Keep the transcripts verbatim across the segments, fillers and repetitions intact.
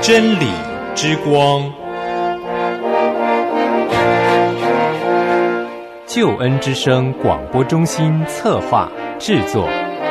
真理之光， 救恩之声广播中心策划制作。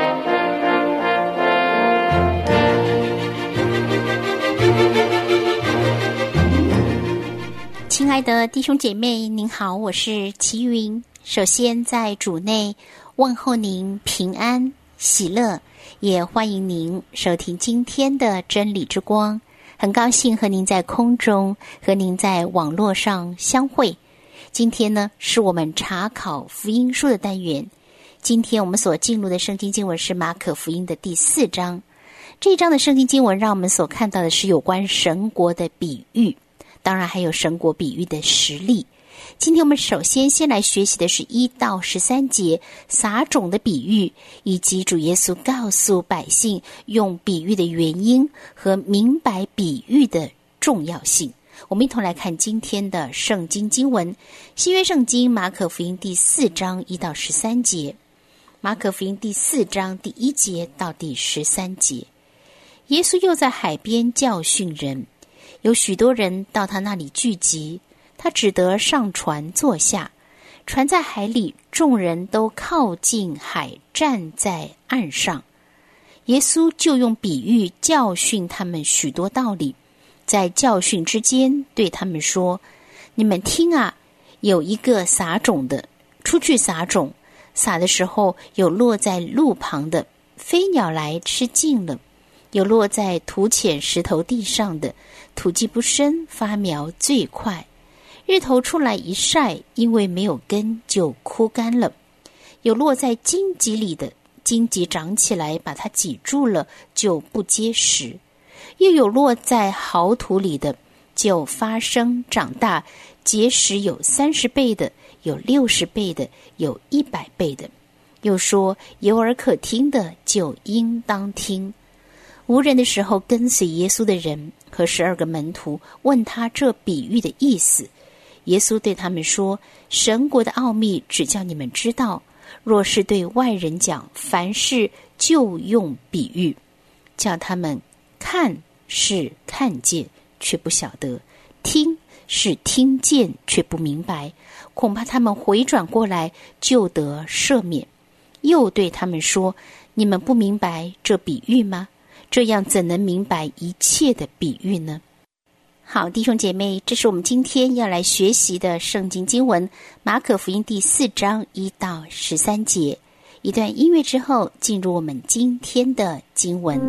亲爱的弟兄姐妹，您好，我是齐云。首先在主内问候您平安喜乐，也欢迎您收听今天的真理之光。很高兴和您在空中，和您在网络上相会。今天呢，是我们查考福音书的单元。今天我们所进入的圣经经文是马可福音的第四章。这一章的圣经经文让我们所看到的是有关神国的比喻，当然还有神国比喻的实例。今天我们首先先来学习的是一到十三节撒种的比喻，以及主耶稣告诉百姓用比喻的原因和明白比喻的重要性。我们一同来看今天的圣经经文，新约圣经马可福音第四章一到十三节。马可福音第四章第一节到第十三节。耶稣又在海边教训人，有许多人到他那里聚集，他只得上船坐下，船在海里，众人都靠近海，站在岸上。耶稣就用比喻教训他们许多道理，在教训之间对他们说：你们听啊，有一个撒种的出去撒种，撒的时候有落在路旁的，飞鸟来吃尽了；有落在土浅石头地上的，土既不深，发苗最快，日头出来一晒，因为没有根就枯干了；有落在荆棘里的，荆棘长起来把它挤住了，就不结实；又有落在好土里的，就发生长大，结实有三十倍的，有六十倍的，有一百倍的。又说有耳可听的，就应当听。无人的时候，跟随耶稣的人和十二个门徒问他这比喻的意思。耶稣对他们说：神国的奥秘只叫你们知道，若是对外人讲，凡事就用比喻，叫他们看是看见却不晓得，听是听见却不明白，恐怕他们回转过来就得赦免。又对他们说：你们不明白这比喻吗？这样怎能明白一切的比喻呢？好，弟兄姐妹，这是我们今天要来学习的圣经经文，马可福音第四章一到十三节。一段音乐之后，进入我们今天的经文。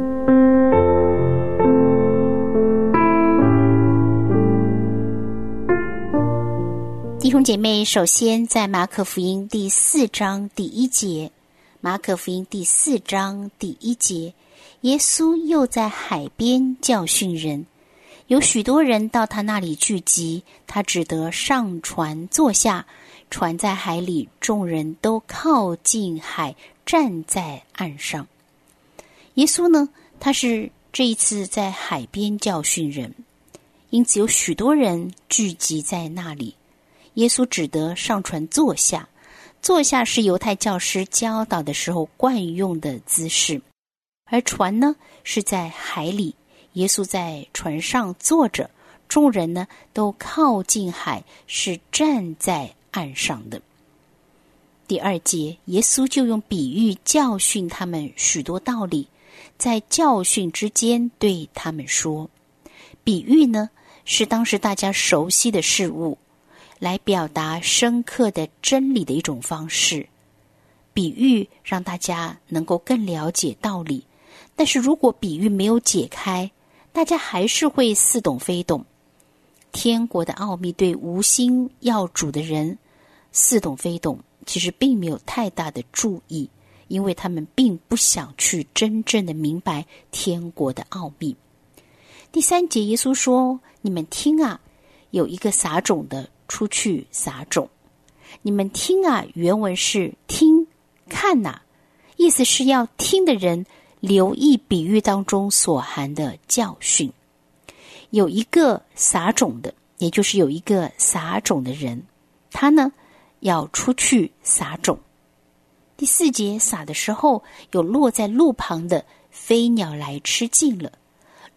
弟兄姐妹，首先在马可福音第四章第一节，马可福音第四章第一节，耶稣又在海边教训人，有许多人到他那里聚集，他只得上船坐下，船在海里，众人都靠近海，站在岸上。耶稣呢，他是这一次在海边教训人，因此有许多人聚集在那里。耶稣只得上船坐下，坐下是犹太教师教导的时候惯用的姿势，而船呢是在海里，耶稣在船上坐着，众人呢都靠近海，是站在岸上的。第二节，耶稣就用比喻教训他们许多道理，在教训之间对他们说。比喻呢是当时大家熟悉的事物，来表达深刻的真理的一种方式。比喻让大家能够更了解道理，但是如果比喻没有解开，大家还是会似懂非懂。天国的奥秘对无心要主的人似懂非懂，其实并没有太大的注意，因为他们并不想去真正的明白天国的奥秘。第三节，耶稣说：你们听啊，有一个撒种的出去撒种。你们听啊，原文是听看啊，意思是要听的人留意比喻当中所含的教训。有一个撒种的，也就是有一个撒种的人，他呢要出去撒种。第四节，撒的时候有落在路旁的，飞鸟来吃尽了。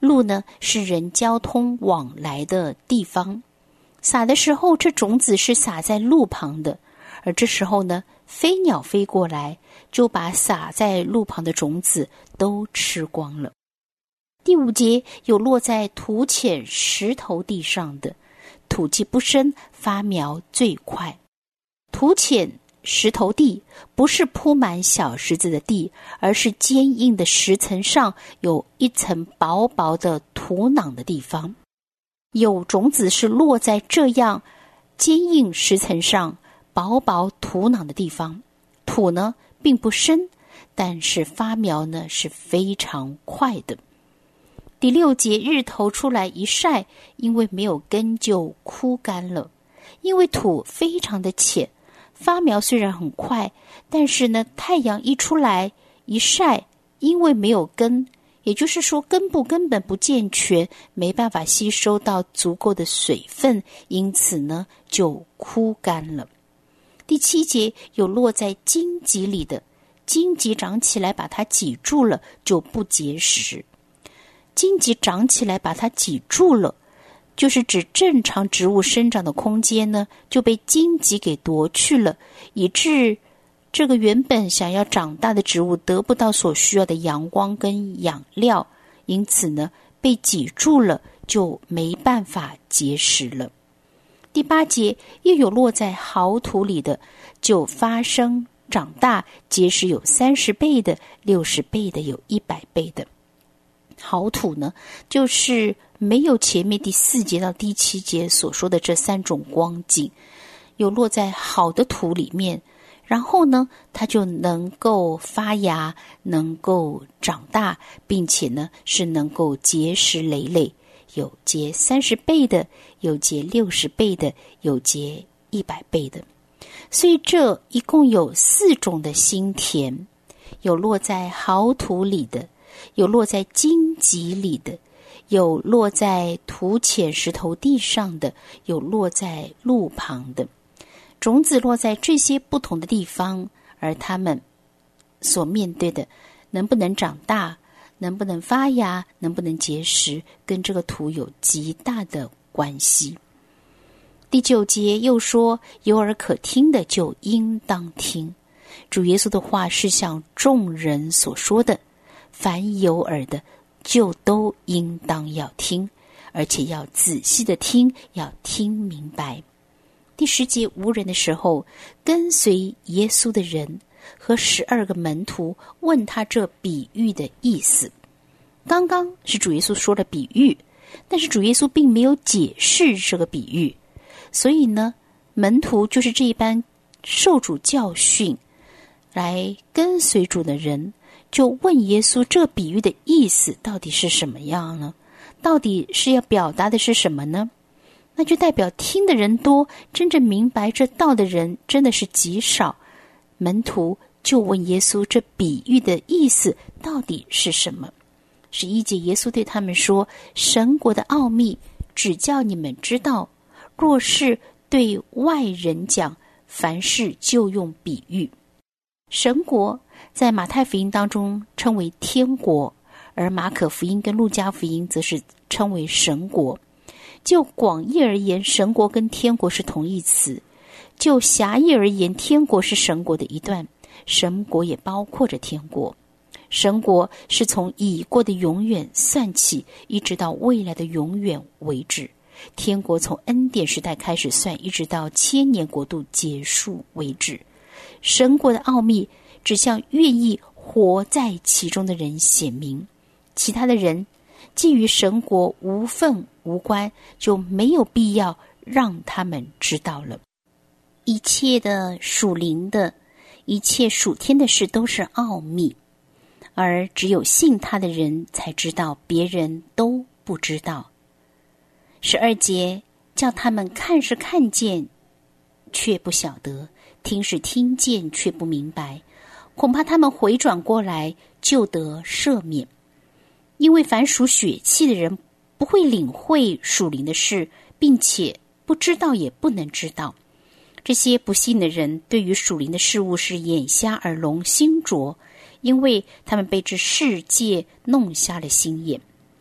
路呢是人交通往来的地方，撒的时候这种子是撒在路旁的，而这时候呢飞鸟飞过来，就把撒在路旁的种子都吃光了。第五节，有落在土浅石头地上的，土既不深，发苗最快。土浅石头地不是铺满小石子的地，而是坚硬的石层上有一层薄薄的土壤的地方。有种子是落在这样坚硬石层上薄薄土壤的地方，土呢并不深，但是发苗呢是非常快的。第六节，日头出来一晒，因为没有根就枯干了。因为土非常的浅，发苗虽然很快，但是呢太阳一出来一晒，因为没有根，也就是说根部根本不健全，没办法吸收到足够的水分，因此呢就枯干了。第七节，有落在荆棘里的，荆棘长起来把它挤住了，就不结实。荆棘长起来把它挤住了，就是指正常植物生长的空间呢就被荆棘给夺去了，以致这个原本想要长大的植物得不到所需要的阳光跟养料，因此呢被挤住了，就没办法结实了。第八节，又有落在好土里的，就发生长大，结实有三十倍的，六十倍的，有一百倍的。好土呢，就是没有前面第四节到第七节所说的这三种光景，有落在好的土里面，然后呢它就能够发芽，能够长大，并且呢是能够结实累累，有结三十倍的，有结六十倍的，有结一百倍的。所以这一共有四种的心田，有落在好土里的，有落在荆棘里的，有落在土浅石头地上的，有落在路旁的。种子落在这些不同的地方，而它们所面对的能不能长大，能不能发芽，能不能结实，跟这个土有极大的关系。第九节又说，有耳可听的就应当听。主耶稣的话是向众人所说的，凡有耳的就都应当要听，而且要仔细的听，要听明白。第十节，无人的时候，跟随耶稣的人和十二个门徒问他这比喻的意思。刚刚是主耶稣说了比喻，但是主耶稣并没有解释这个比喻，所以呢门徒就是这一般受主教训来跟随主的人，就问耶稣这比喻的意思到底是什么样呢？到底是要表达的是什么呢？那就代表听的人多，真正明白这道的人真的是极少。门徒就问耶稣这比喻的意思到底是什么？十一节，耶稣对他们说，神国的奥秘只叫你们知道，若是对外人讲，凡事就用比喻。神国在马太福音当中称为天国，而马可福音跟路加福音则是称为神国。就广义而言，神国跟天国是同义词；就狭义而言，天国是神国的一段，神国也包括着天国。神国是从已过的永远算起，一直到未来的永远为止；天国从恩典时代开始算，一直到千年国度结束为止。神国的奥秘只向愿意活在其中的人显明，其他的人既与神国无份无关，就没有必要让他们知道了。一切的属灵的，一切属天的事都是奥秘，而只有信他的人才知道，别人都不知道。十二节，叫他们看是看见，却不晓得；听是听见，却不明白。恐怕他们回转过来，就得赦免。因为凡属血气的人不会领会属灵的事，并且不知道也不能知道。这些不信的人对于属灵的事物是眼瞎耳聋心浊，因为他们被这世界弄瞎了心眼。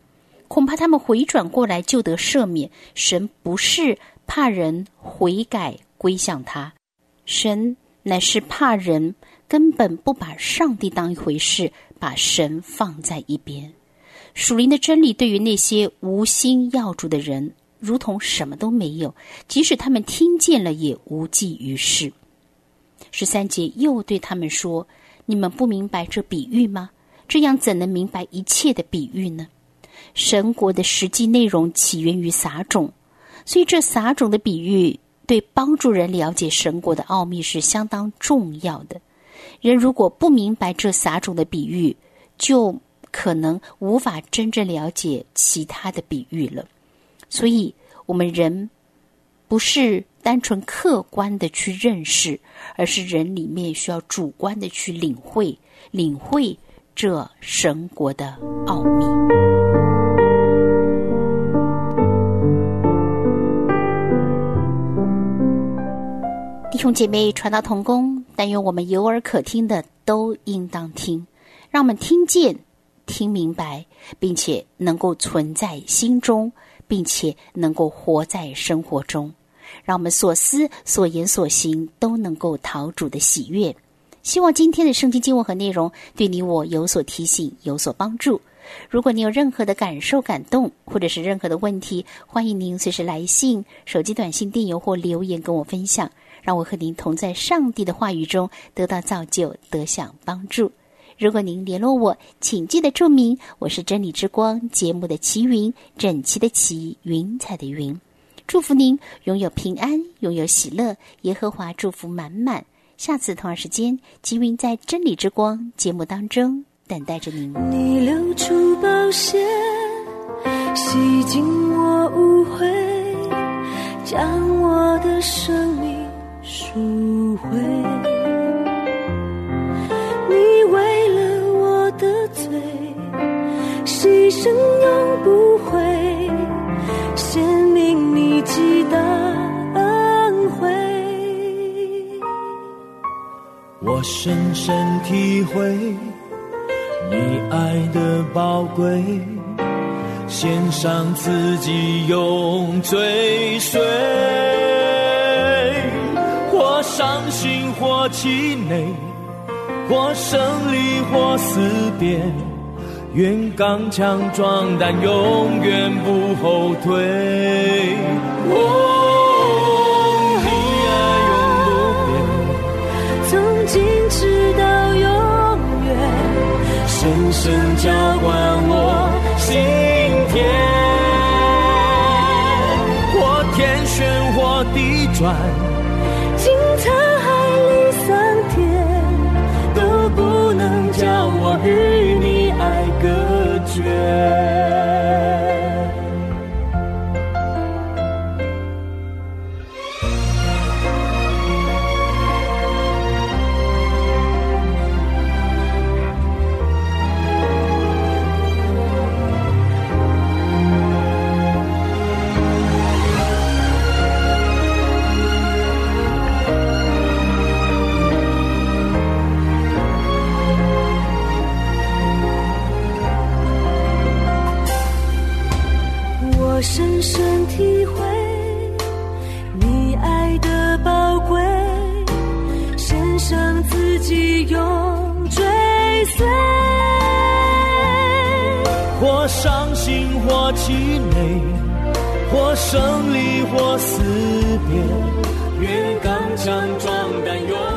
恐怕他们回转过来就得赦免。神不是怕人悔改归向他，神乃是怕人根本不把上帝当一回事，把神放在一边。属灵的真理对于那些无心要主的人如同什么都没有，即使他们听见了也无济于事。十三节又对他们说，你们不明白这比喻吗？这样怎能明白一切的比喻呢？神国的实际内容起源于撒种，所以这撒种的比喻对帮助人了解神国的奥秘是相当重要的。人如果不明白这撒种的比喻，就可能无法真正了解其他的比喻了。所以我们人不是单纯客观的去认识，而是人里面需要主观的去领会领会这神国的奥秘。弟兄姐妹，传道同工，但愿我们有耳可听的都应当听，让我们听见听明白，并且能够存在心中，并且能够活在生活中，让我们所思所言所行都能够讨主的喜悦。希望今天的圣经经文和内容对你我有所提醒，有所帮助。如果你有任何的感受感动，或者是任何的问题，欢迎您随时来信、手机短信、电邮或留言跟我分享，让我和您同在上帝的话语中得到造就，得享帮助。如果您联络我，请记得注明我是真理之光节目的齐云，整齐的齐，云彩的云。祝福您拥有平安，拥有喜乐，耶和华祝福满满。下次同样时间，齐云在真理之光节目当中等待着您。 你流出宝血，洗净我污秽，将我的生命赎回。你为了我的罪，牺牲永不悔，显明你极大恩惠。 我深深体会你爱的宝贵，献上自己永追随，或伤心或气馁，或胜利或死别，愿刚强壮胆，永远不后退。哦，你爱永不变， 从今直到永远， 深深浇灌我心田，或天旋或地转， 经沧海里桑田， 都不能叫我与你爱隔绝。 深深体会你爱的宝贵，献上自己永追随， 或伤心或气馁，或胜利或死别，愿刚强壮胆，永